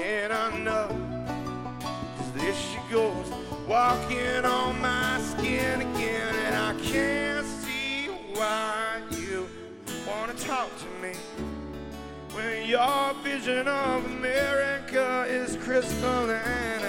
get enough. 'Cause there she goes, walking on my skin again, and I can't see why you wanna talk to me when your vision of America is crystalline.